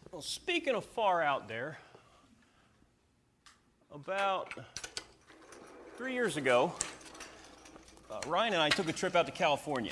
Well, speaking of far out there, about 3 years ago, Ryan and I took a trip out to California.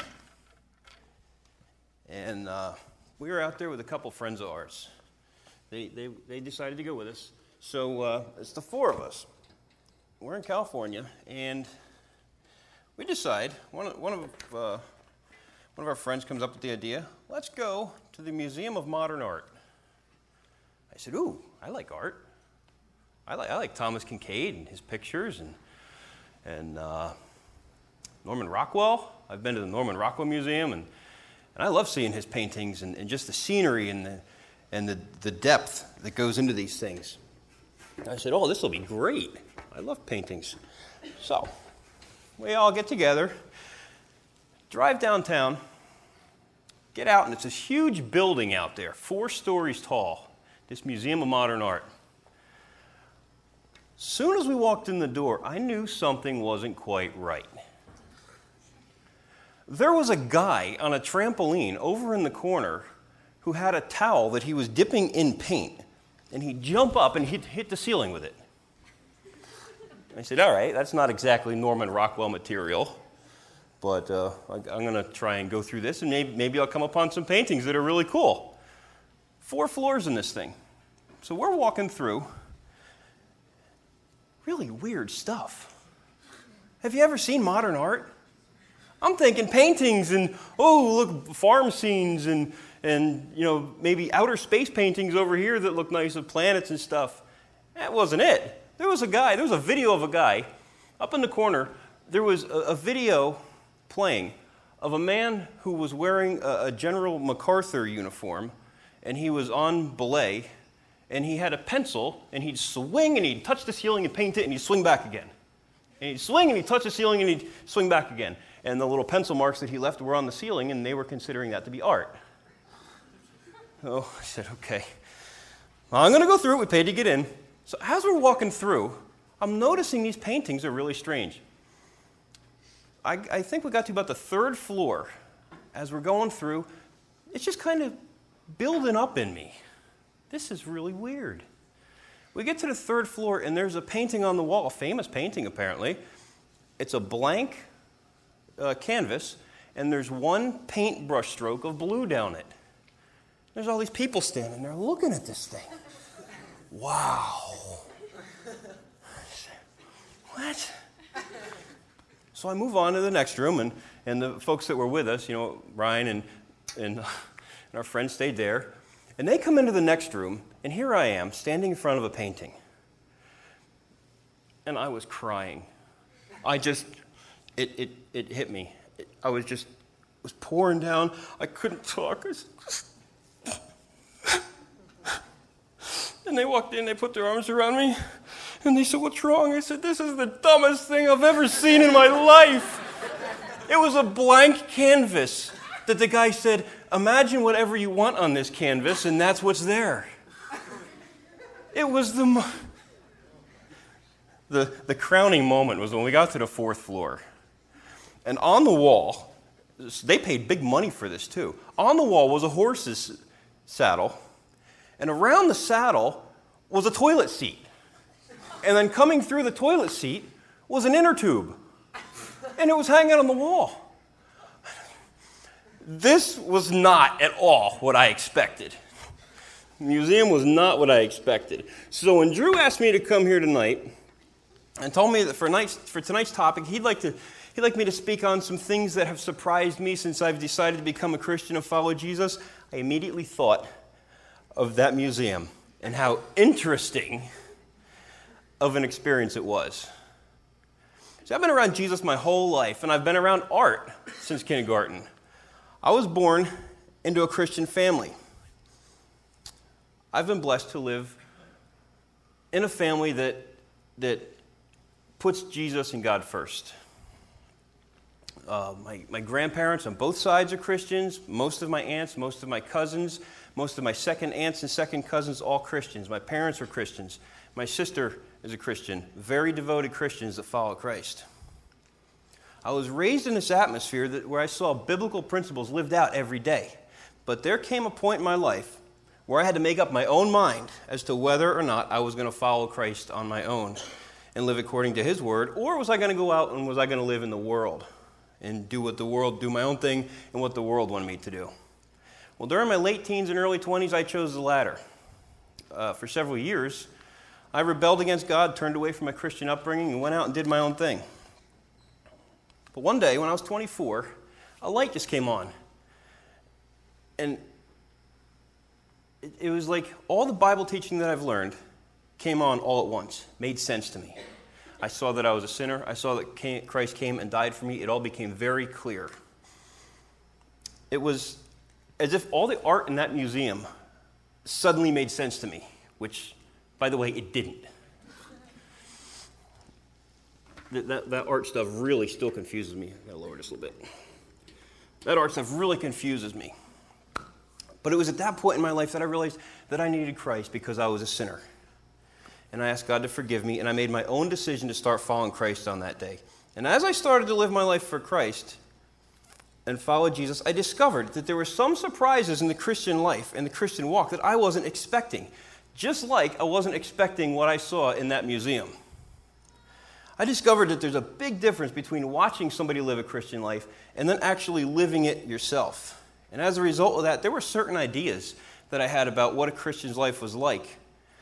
And we were out there with a couple friends of ours. They decided to go with us. So it's the four of us. We're in California, and we decide, one of our friends comes up with the idea, let's go to the Museum of Modern Art. I said, ooh, I like art. I like Thomas Kinkade and his pictures, and Norman Rockwell. I've been to the Norman Rockwell Museum, and I love seeing his paintings and just the scenery and the depth that goes into these things. I said, oh, this will be great. I love paintings. So we all get together, drive downtown, get out, and it's this huge building out there, 4 stories tall, this Museum of Modern Art. As soon as we walked in the door, I knew something wasn't quite right. There was a guy on a trampoline over in the corner who had a towel that he was dipping in paint, and he'd jump up and he'd hit the ceiling with it. I said, all right, that's not exactly Norman Rockwell material, but I'm going to try and go through this, and maybe I'll come upon some paintings that are really cool. 4 floors in this thing. So we're walking through really weird stuff. Have you ever seen modern art? I'm thinking paintings and, look, farm scenes and maybe outer space paintings over here that look nice of planets and stuff. That wasn't it. There was a video of a guy up in the corner. There was a video playing of a man who was wearing a General MacArthur uniform, and he was on belay, and he had a pencil, and he'd swing, and he'd touch the ceiling and paint it, and he'd swing back again. And he'd swing, and he'd touch the ceiling, and he'd swing back again. And the little pencil marks that he left were on the ceiling, and they were considering that to be art. So I said, okay, I'm going to go through it. We paid to get in. So as we're walking through, I'm noticing these paintings are really strange. I think we got to about the 3rd floor. As we're going through, it's just kind of building up in me. This is really weird. We get to the 3rd floor, and there's a painting on the wall, a famous painting apparently. It's a blank canvas, and there's one paintbrush stroke of blue down it. There's all these people standing there looking at this thing. Wow. What? So I move on to the next room, and the folks that were with us, Ryan and our friends stayed there. And they come into the next room, and here I am, standing in front of a painting. And I was crying. It hit me. It was pouring down. I couldn't talk. And they walked in, they put their arms around me, and they said, what's wrong? I said, this is the dumbest thing I've ever seen in my life. It was a blank canvas that the guy said, imagine whatever you want on this canvas, and that's what's there. It was the crowning moment was when we got to the 4th floor. And on the wall, they paid big money for this too. On the wall was a horse's saddle, and around the saddle was a toilet seat. And then coming through the toilet seat was an inner tube. And it was hanging on the wall. This was not at all what I expected. The museum was not what I expected. So when Drew asked me to come here tonight and told me that for tonight's topic, he'd like me to speak on some things that have surprised me since I've decided to become a Christian and follow Jesus, I immediately thought of that museum and how interesting of an experience it was. See, I've been around Jesus my whole life, and I've been around art since kindergarten. I was born into a Christian family. I've been blessed to live in a family that puts Jesus and God first. My grandparents on both sides are Christians. Most of my aunts, most of my cousins, most of my second aunts and second cousins, all Christians. My parents are Christians. My sister is a Christian. Very devoted Christians that follow Christ. I was raised in this atmosphere where I saw biblical principles lived out every day. But there came a point in my life where I had to make up my own mind as to whether or not I was going to follow Christ on my own and live according to his word, or was I going to go out and was I going to live in the world and do my own thing and what the world wanted me to do. Well, during my late teens and early 20s, I chose the latter. For several years, I rebelled against God, turned away from my Christian upbringing, and went out and did my own thing. But one day, when I was 24, a light just came on. And it was like all the Bible teaching that I've learned came on all at once, made sense to me. I saw that I was a sinner. I saw that Christ came and died for me. It all became very clear. It was as if all the art in that museum suddenly made sense to me, which, by the way, it didn't. That art stuff really still confuses me. I've got to lower this a little bit. That art stuff really confuses me. But it was at that point in my life that I realized that I needed Christ because I was a sinner. And I asked God to forgive me, and I made my own decision to start following Christ on that day. And as I started to live my life for Christ and follow Jesus, I discovered that there were some surprises in the Christian life and the Christian walk that I wasn't expecting, just like I wasn't expecting what I saw in that museum. I discovered that there's a big difference between watching somebody live a Christian life and then actually living it yourself. And as a result of that, there were certain ideas that I had about what a Christian's life was like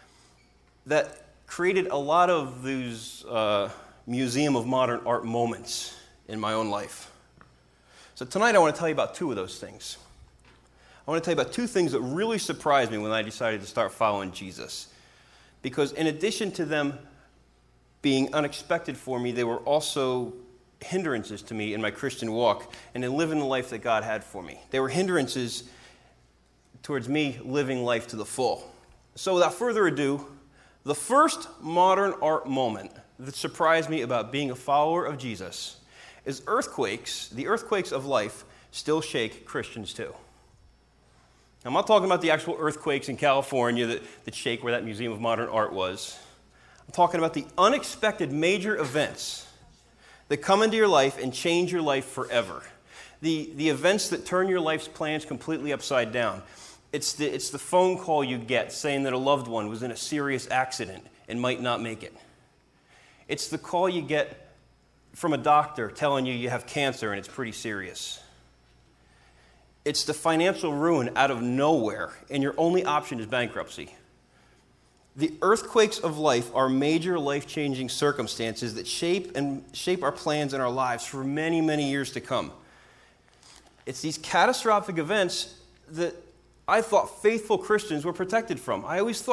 that created a lot of these Museum of Modern Art moments in my own life. So tonight I want to tell you about two of those things. I want to tell you about two things that really surprised me when I decided to start following Jesus. Because in addition to them being unexpected for me, they were also hindrances to me in my Christian walk and in living the life that God had for me. They were hindrances towards me living life to the full. So without further ado, the first modern art moment that surprised me about being a follower of Jesus is earthquakes. The earthquakes of life still shake Christians too. Now, I'm not talking about the actual earthquakes in California that shake where that Museum of Modern Art was. I'm talking about the unexpected major events that come into your life and change your life forever. The events that turn your life's plans completely upside down. It's the phone call you get saying that a loved one was in a serious accident and might not make it. It's the call you get from a doctor telling you have cancer and it's pretty serious. It's the financial ruin out of nowhere and your only option is bankruptcy. The earthquakes of life are major life-changing circumstances that shape our plans and our lives for many, many years to come. It's these catastrophic events that I thought faithful Christians were protected from. I always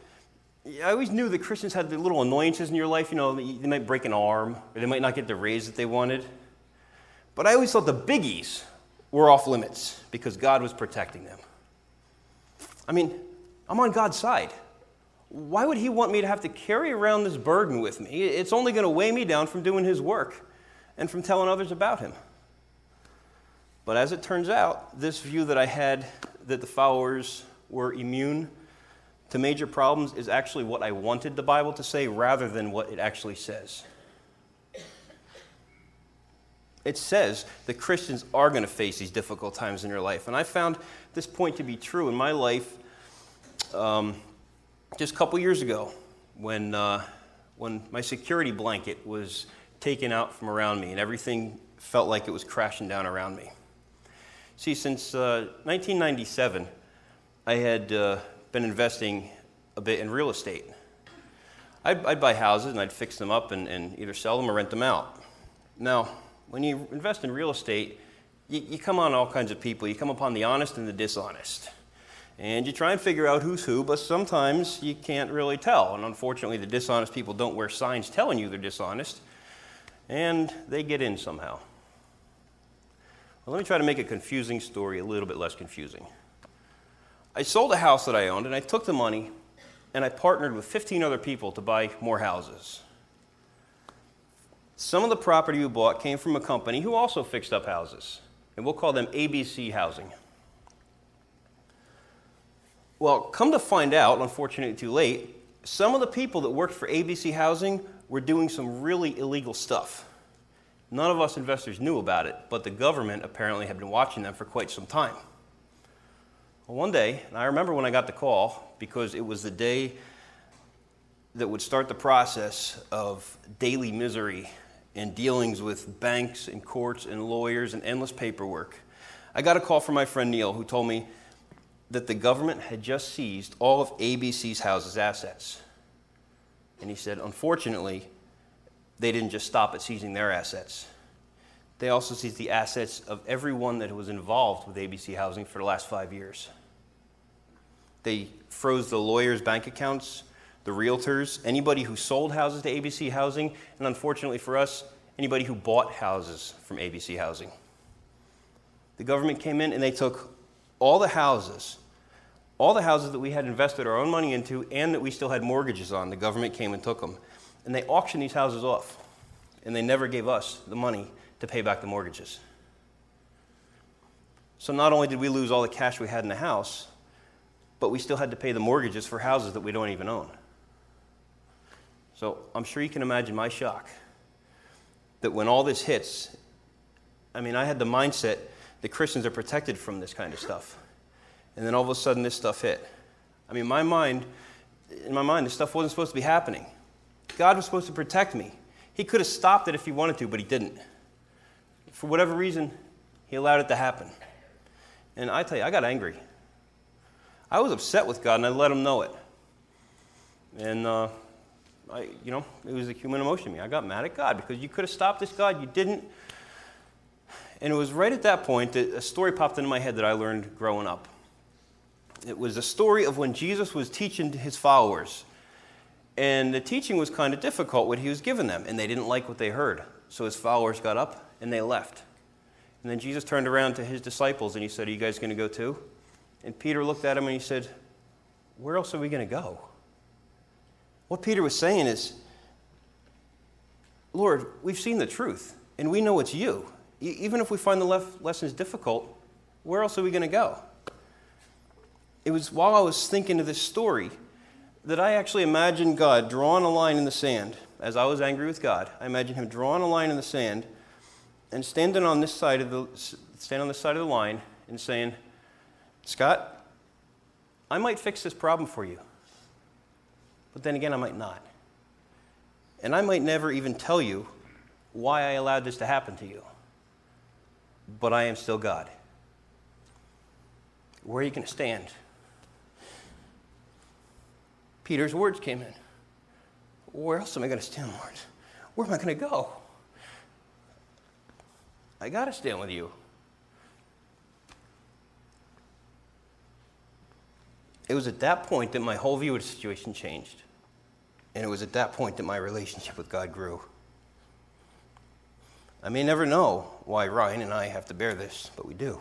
knew that Christians had the little annoyances in your life. You know, they might break an arm, or they might not get the raise that they wanted. But I always thought the biggies were off limits because God was protecting them. I mean, I'm on God's side. Why would he want me to have to carry around this burden with me? It's only going to weigh me down from doing his work and from telling others about him. But as it turns out, this view that I had that the followers were immune to major problems is actually what I wanted the Bible to say rather than what it actually says. It says that Christians are going to face these difficult times in their life. And I found this point to be true in my life just a couple years ago when my security blanket was taken out from around me and everything felt like it was crashing down around me. See, since 1997, I had been investing a bit in real estate. I'd buy houses and I'd fix them up and either sell them or rent them out. Now, when you invest in real estate, you come on all kinds of people. You come upon the honest and the dishonest. And you try and figure out who's who, but sometimes you can't really tell. And unfortunately, the dishonest people don't wear signs telling you they're dishonest, and they get in somehow. Well, let me try to make a confusing story a little bit less confusing. I sold a house that I owned, and I took the money, and I partnered with 15 other people to buy more houses. Some of the property we bought came from a company who also fixed up houses, and we'll call them ABC Housing. Well, come to find out, unfortunately too late, some of the people that worked for ABC Housing were doing some really illegal stuff. None of us investors knew about it, but the government apparently had been watching them for quite some time. Well, one day, and I remember when I got the call, because it was the day that would start the process of daily misery and dealings with banks and courts and lawyers and endless paperwork. I got a call from my friend Neil, who told me that the government had just seized all of ABC's house's assets. And he said, unfortunately, they didn't just stop at seizing their assets. They also seized the assets of everyone that was involved with ABC Housing for the last 5 years. They froze the lawyers' bank accounts, the realtors, anybody who sold houses to ABC Housing, and unfortunately for us, anybody who bought houses from ABC Housing. The government came in and they took all the houses that we had invested our own money into and that we still had mortgages on. The government came and took them. And they auctioned these houses off. And they never gave us the money to pay back the mortgages. So not only did we lose all the cash we had in the house, but we still had to pay the mortgages for houses that we don't even own. So I'm sure you can imagine my shock that when all this hits, I had the mindset that Christians are protected from this kind of stuff. And then all of a sudden this stuff hit. In my mind, this stuff wasn't supposed to be happening. God was supposed to protect me. He could have stopped it if he wanted to, but he didn't. For whatever reason, he allowed it to happen. And I tell you, I got angry. I was upset with God, and I let him know it. And, it was a human emotion in me. I got mad at God because you could have stopped this, God. You didn't. And it was right at that point that a story popped into my head that I learned growing up. It was a story of when Jesus was teaching his followers. And the teaching was kind of difficult, what he was giving them, and they didn't like what they heard. So his followers got up, and they left. And then Jesus turned around to his disciples, and he said, are you guys going to go too? And Peter looked at him, and he said, where else are we going to go? What Peter was saying is, Lord, we've seen the truth, and we know it's you. Even if we find the lessons difficult, where else are we going to go? It was while I was thinking of this story that I actually imagined God drawing a line in the sand. As I was angry with God, I imagined him drawing a line in the sand and standing on this side of the line and saying, Scott, I might fix this problem for you, but then again, I might not. And I might never even tell you why I allowed this to happen to you, but I am still God. Where are you going to stand? Peter's words came in. Where else am I going to stand, Lord? Where am I going to go? I got to stand with you. It was at that point that my whole view of the situation changed. And it was at that point that my relationship with God grew. I may never know why Ryan and I have to bear this, but we do.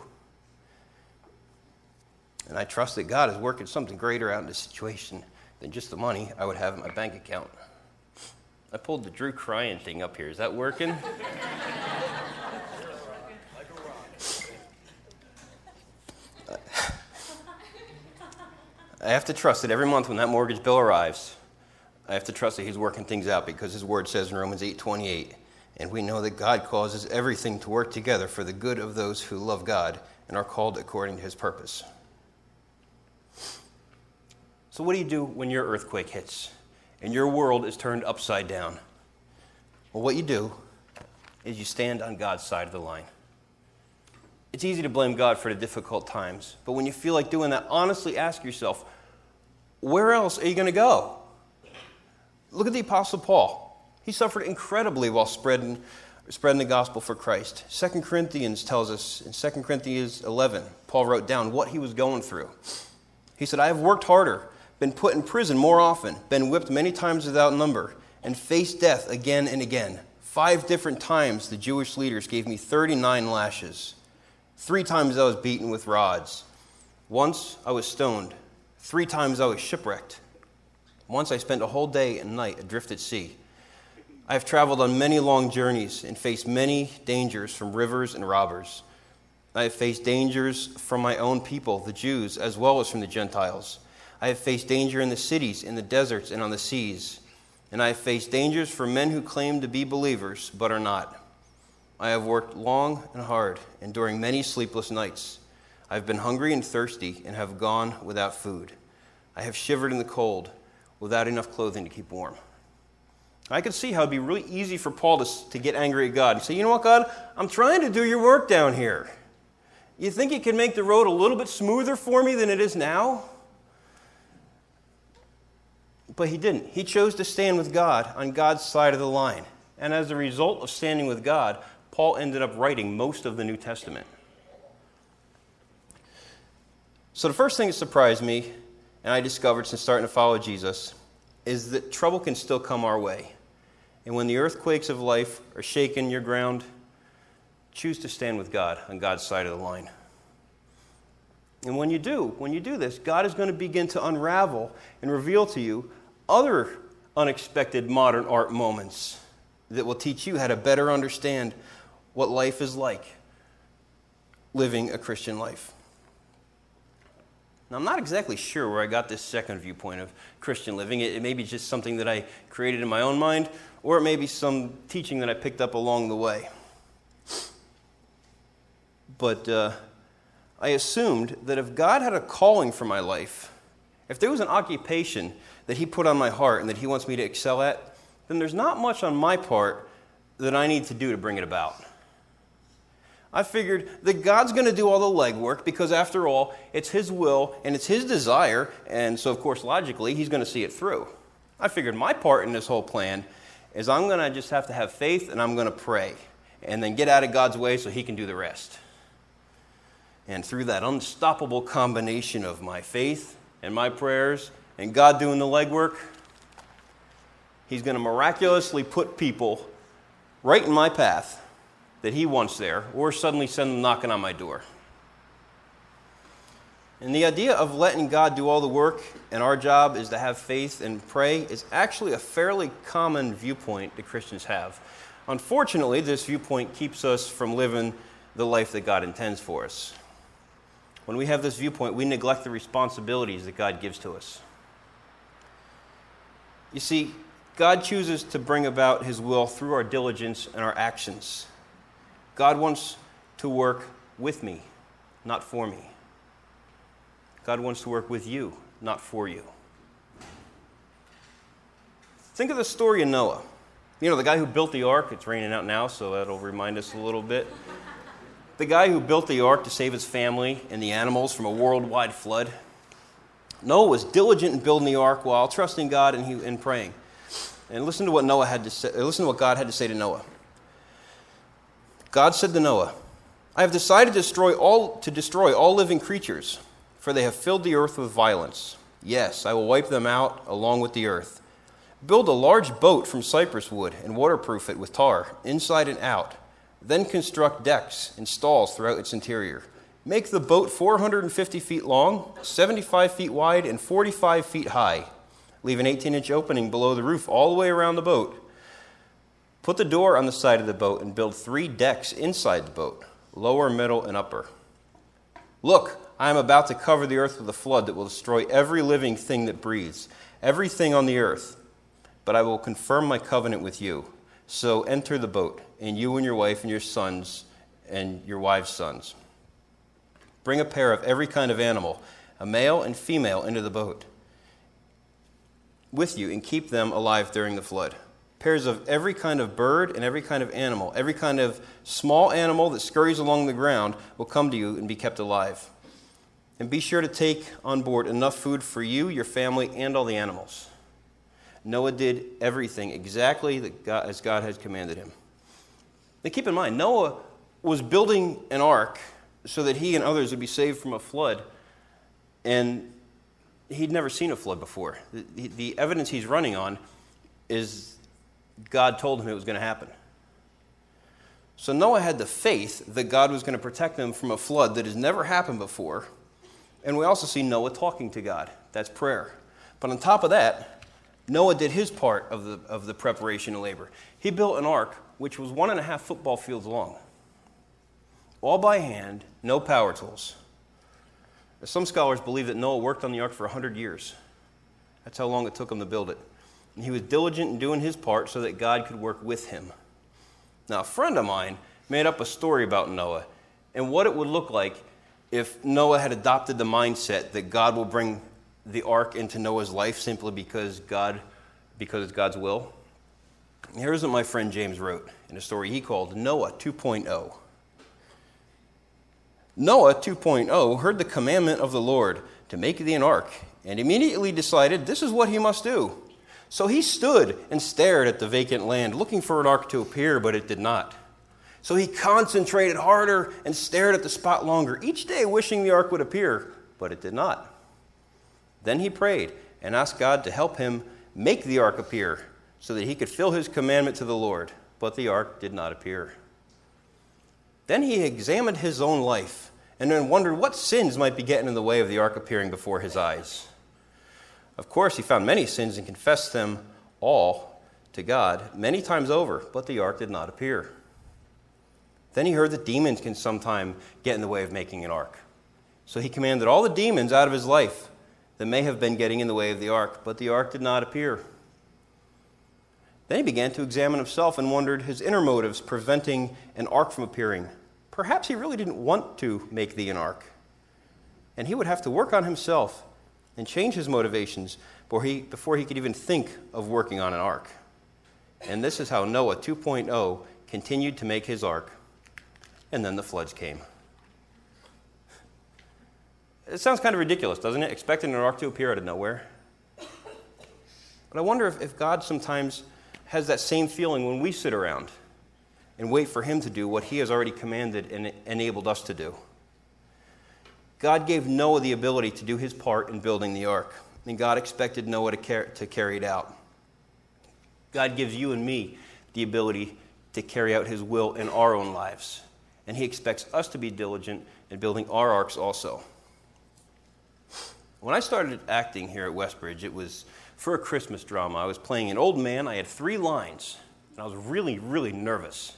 And I trust that God is working something greater out in this situation than just the money I would have in my bank account. I pulled the Drew crying thing up here. Is that working? I have to trust that every month when that mortgage bill arrives, I have to trust that he's working things out because his word says in Romans 8:28, and we know that God causes everything to work together for the good of those who love God and are called according to his purpose. So what do you do when your earthquake hits and your world is turned upside down? Well, what you do is you stand on God's side of the line. It's easy to blame God for the difficult times, but when you feel like doing that, honestly ask yourself, where else are you going to go? Look at the Apostle Paul. He suffered incredibly while spreading the gospel for Christ. 2 Corinthians tells us, in 2 Corinthians 11, Paul wrote down what he was going through. He said, I have worked harder, been put in prison more often, been whipped many times without number, and faced death again and again. 5 different times the Jewish leaders gave me 39 lashes. 3 times I was beaten with rods. Once I was stoned. 3 times I was shipwrecked. Once I spent a whole day and night adrift at sea. I have traveled on many long journeys and faced many dangers from rivers and robbers. I have faced dangers from my own people, the Jews, as well as from the Gentiles. I have faced danger in the cities, in the deserts, and on the seas. And I have faced dangers from men who claim to be believers, but are not. I have worked long and hard, enduring many sleepless nights. I have been hungry and thirsty and have gone without food. I have shivered in the cold without enough clothing to keep warm. I could see how it'd be really easy for Paul to get angry at God and say, you know what, God, I'm trying to do your work down here. You think you can make the road a little bit smoother for me than it is now? But he didn't. He chose to stand with God on God's side of the line. And as a result of standing with God, Paul ended up writing most of the New Testament. So the first thing that surprised me, and I discovered since starting to follow Jesus, is that trouble can still come our way. And when the earthquakes of life are shaking your ground, choose to stand with God on God's side of the line. And when you do this, God is going to begin to unravel and reveal to you other unexpected modern art moments that will teach you how to better understand what life is like, living a Christian life. Now, I'm not exactly sure where I got this second viewpoint of Christian living. It may be just something that I created in my own mind, or it may be some teaching that I picked up along the way. But I assumed that if God had a calling for my life, if there was an occupation that he put on my heart and that he wants me to excel at, then there's not much on my part that I need to do to bring it about. I figured that God's going to do all the legwork because, after all, it's his will and it's his desire, and so, of course, logically, he's going to see it through. I figured my part in this whole plan is I'm going to just have to have faith and I'm going to pray and then get out of God's way so he can do the rest. And through that unstoppable combination of my faith and my prayers and God doing the legwork, he's going to miraculously put people right in my path that he wants there, or suddenly send them knocking on my door. And the idea of letting God do all the work and our job is to have faith and pray is actually a fairly common viewpoint that Christians have. Unfortunately, this viewpoint keeps us from living the life that God intends for us. When we have this viewpoint, we neglect the responsibilities that God gives to us. You see, God chooses to bring about his will through our diligence and our actions. God wants to work with me, not for me. God wants to work with you, not for you. Think of the story of Noah. You know, the guy who built the ark. It's raining out now, so that'll remind us a little bit. The guy who built the ark to save his family and the animals from a worldwide flood. Noah was diligent in building the ark while trusting God and praying. And listen to what Noah had to say. Listen to what God had to say to Noah. God said to Noah, I have decided to destroy all living creatures, for they have filled the earth with violence. Yes, I will wipe them out along with the earth. Build a large boat from cypress wood and waterproof it with tar, inside and out. Then construct decks and stalls throughout its interior. Make the boat 450 feet long, 75 feet wide, and 45 feet high. Leave an 18-inch opening below the roof all the way around the boat. Put the door on the side of the boat and build 3 decks inside the boat, lower, middle, and upper. Look, I am about to cover the earth with a flood that will destroy every living thing that breathes, everything on the earth. But I will confirm my covenant with you. So enter the boat, and you and your wife and your sons and your wives' sons. Bring a pair of every kind of animal, a male and female, into the boat with you, and keep them alive during the flood. Pairs of every kind of bird and every kind of animal, every kind of small animal that scurries along the ground will come to you and be kept alive. And be sure to take on board enough food for you, your family, and all the animals. Noah did everything exactly as God had commanded him. Now keep in mind, Noah was building an ark so that he and others would be saved from a flood, and he'd never seen a flood before. The evidence he's running on is God told him it was going to happen. So Noah had the faith that God was going to protect them from a flood that has never happened before. And we also see Noah talking to God. That's prayer. But on top of that, Noah did his part of the preparation and labor. He built an ark which was 1.5 football fields long. All by hand, no power tools. Some scholars believe that Noah worked on the ark for 100 years. That's how long it took him to build it. And he was diligent in doing his part so that God could work with him. Now, a friend of mine made up a story about Noah and what it would look like if Noah had adopted the mindset that God will bring the ark into Noah's life simply because it's God's will. Here's what my friend James wrote in a story he called Noah 2.0. Noah 2.0 heard the commandment of the Lord to make thee an ark, and immediately decided this is what he must do. So he stood and stared at the vacant land, looking for an ark to appear, but it did not. So he concentrated harder and stared at the spot longer, each day wishing the ark would appear, but it did not. Then he prayed and asked God to help him make the ark appear so that he could fill his commandment to the Lord, but the ark did not appear. Then he examined his own life and then wondered what sins might be getting in the way of the ark appearing before his eyes. Of course, he found many sins and confessed them all to God many times over, but the ark did not appear. Then he heard that demons can sometimes get in the way of making an ark. So he commanded all the demons out of his life that may have been getting in the way of the ark, but the ark did not appear. Then he began to examine himself and wondered his inner motives preventing an ark from appearing. Perhaps he really didn't want to make thee an ark. And he would have to work on himself and change his motivations before he could even think of working on an ark. And this is how Noah 2.0 continued to make his ark. And then the floods came. It sounds kind of ridiculous, doesn't it? Expecting an ark to appear out of nowhere. But I wonder if God sometimes has that same feeling when we sit around and wait for him to do what he has already commanded and enabled us to do. God gave Noah the ability to do his part in building the ark, and God expected Noah to carry it out. God gives you and me the ability to carry out his will in our own lives, and he expects us to be diligent in building our arks also. When I started acting here at Westbridge, it was for a Christmas drama. I was playing an old man. I had 3 lines, and I was really, really nervous.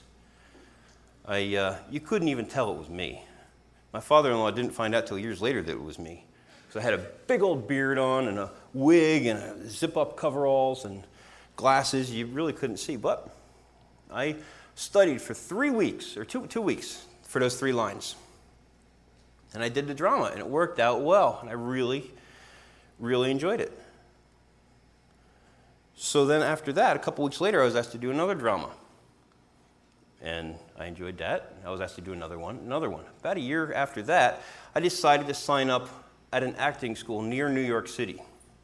You couldn't even tell it was me. My father-in-law didn't find out till years later that it was me. So I had a big old beard on and a wig and a zip-up coveralls and glasses. You really couldn't see. But I studied for 3 weeks, or two weeks, for those 3 lines. And I did the drama, and it worked out well. And I really, really enjoyed it. So then after that, a couple weeks later, I was asked to do another drama. And I enjoyed that. I was asked to do another one. About a year after that, I decided to sign up at an acting school near New York City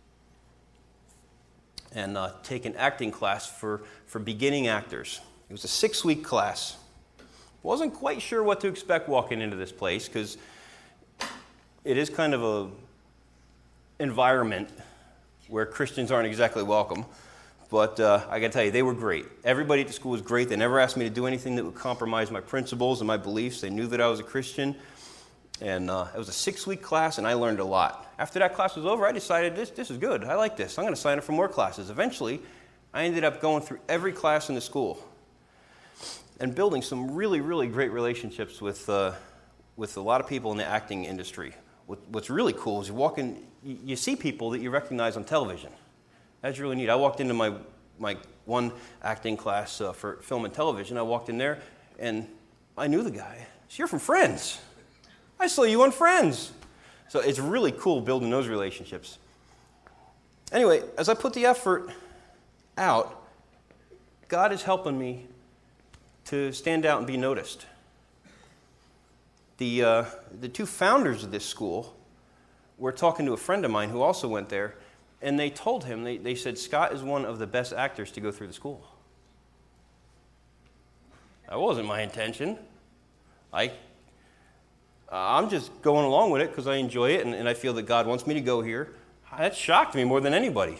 and take an acting class for beginning actors. It was a 6-week class. Wasn't quite sure what to expect walking into this place because it is kind of a environment where Christians aren't exactly welcome. But I got to tell you, they were great. Everybody at the school was great. They never asked me to do anything that would compromise my principles and my beliefs. They knew that I was a Christian. And it was a 6-week class, and I learned a lot. After that class was over, I decided this is good. I like this. I'm going to sign up for more classes. Eventually, I ended up going through every class in the school and building some really, really great relationships with a lot of people in the acting industry. What's really cool is you walk in, you see people that you recognize on television. That's really neat. I walked into my one acting class for film and television. I walked in there, and I knew the guy. So you're from Friends. I saw you on Friends. So it's really cool building those relationships. Anyway, as I put the effort out, God is helping me to stand out and be noticed. The 2 founders of this school were talking to a friend of mine who also went there, and they told him, they said, Scott is one of the best actors to go through the school. That wasn't my intention. I'm just going along with it because I enjoy it, and I feel that God wants me to go here. That shocked me more than anybody.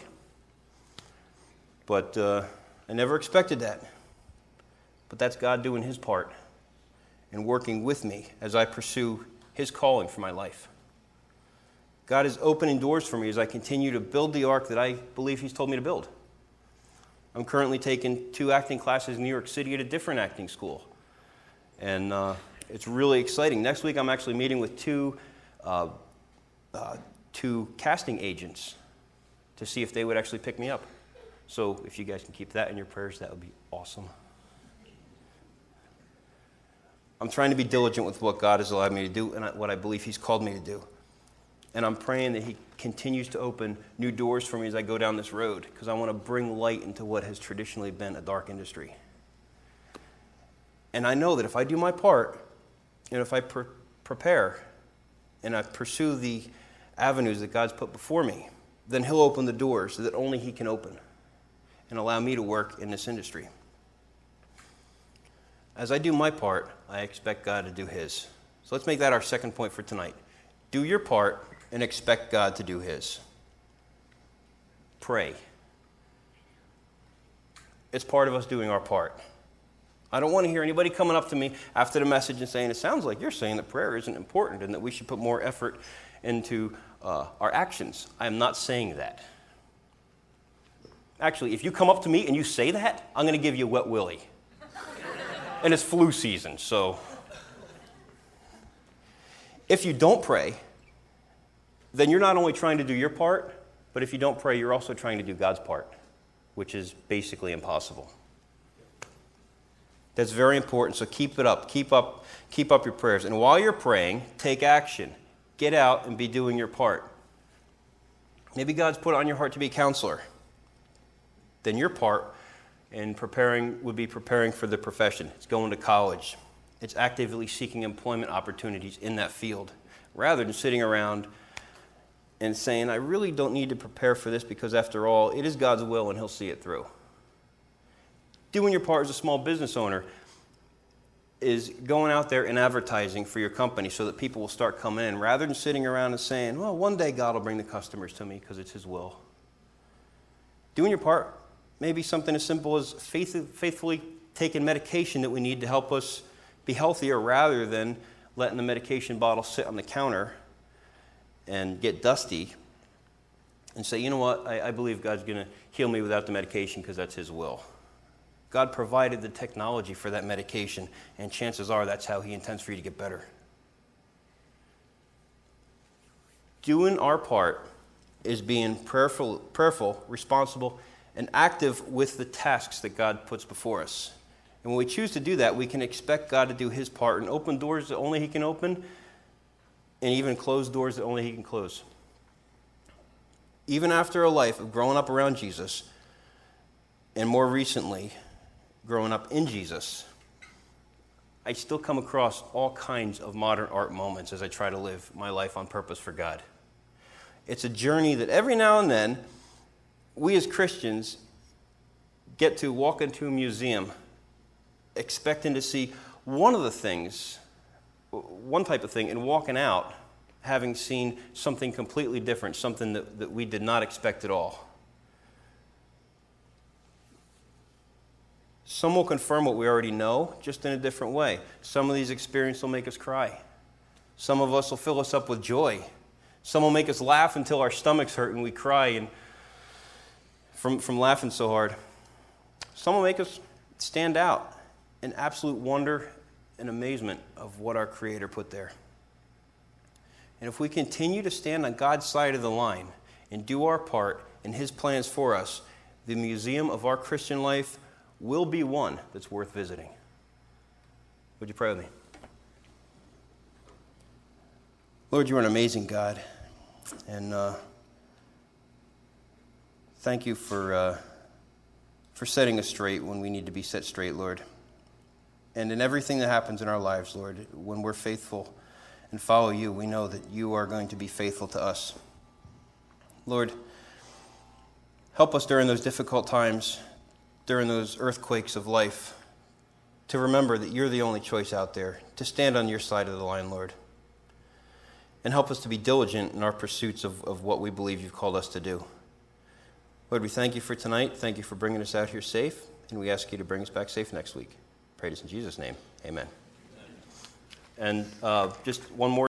But I never expected that. But that's God doing his part and working with me as I pursue his calling for my life. God is opening doors for me as I continue to build the ark that I believe he's told me to build. I'm currently taking 2 acting classes in New York City at a different acting school. And it's really exciting. Next week I'm actually meeting with two casting agents to see if they would actually pick me up. So if you guys can keep that in your prayers, that would be awesome. I'm trying to be diligent with what God has allowed me to do and what I believe He's called me to do. And I'm praying that He continues to open new doors for me as I go down this road, because I want to bring light into what has traditionally been a dark industry. And I know that if I do my part, and if I prepare, and I pursue the avenues that God's put before me, then He'll open the doors that only He can open and allow me to work in this industry. As I do my part, I expect God to do His. So let's make that our second point for tonight. Do your part and expect God to do His. Pray. It's part of us doing our part. I don't want to hear anybody coming up to me after the message and saying, it sounds like you're saying that prayer isn't important and that we should put more effort into our actions. I am not saying that. Actually, if you come up to me and you say that, I'm going to give you a wet willy. And it's flu season, so. If you don't pray, then you're not only trying to do your part, but if you don't pray, you're also trying to do God's part, which is basically impossible. That's very important, so keep it up. Keep up your prayers. And while you're praying, take action. Get out and be doing your part. Maybe God's put it on your heart to be a counselor. Then your part in preparing would be preparing for the profession. It's going to college. It's actively seeking employment opportunities in that field, rather than sitting around and saying, I really don't need to prepare for this because, after all, it is God's will and He'll see it through. Doing your part as a small business owner is going out there and advertising for your company so that people will start coming in, rather than sitting around and saying, well, one day God will bring the customers to me because it's His will. Doing your part may be something as simple as faithfully taking medication that we need to help us be healthier, rather than letting the medication bottle sit on the counter and get dusty and say, you know what, I believe God's going to heal me without the medication because that's His will. God provided the technology for that medication, and chances are that's how He intends for you to get better. Doing our part is being prayerful, responsible, and active with the tasks that God puts before us. And when we choose to do that, we can expect God to do His part and open doors that only He can open, and even close doors that only He can close. Even after a life of growing up around Jesus, and more recently, growing up in Jesus, I still come across all kinds of modern art moments as I try to live my life on purpose for God. It's a journey that every now and then, we as Christians get to walk into a museum expecting to see one type of thing, and walking out having seen something completely different, something that we did not expect at all. Some will confirm what we already know, just in a different way. Some of these experiences will make us cry. Some of us will fill us up with joy. Some will make us laugh until our stomachs hurt and we cry and from laughing so hard. Some will make us stand out in absolute wonder and amazement of what our Creator put there. And if we continue to stand on God's side of the line and do our part in His plans for us, the museum of our Christian life will be one that's worth visiting. Would you pray with me? Lord, you are an amazing God, and thank you for setting us straight when we need to be set straight, Lord. And in everything that happens in our lives, Lord, when we're faithful and follow you, we know that you are going to be faithful to us. Lord, help us during those difficult times, during those earthquakes of life, to remember that you're the only choice out there, to stand on your side of the line, Lord. And help us to be diligent in our pursuits of what we believe you've called us to do. Lord, we thank you for tonight. Thank you for bringing us out here safe, and we ask you to bring us back safe next week. Pray this in Jesus' name. Amen. And just one more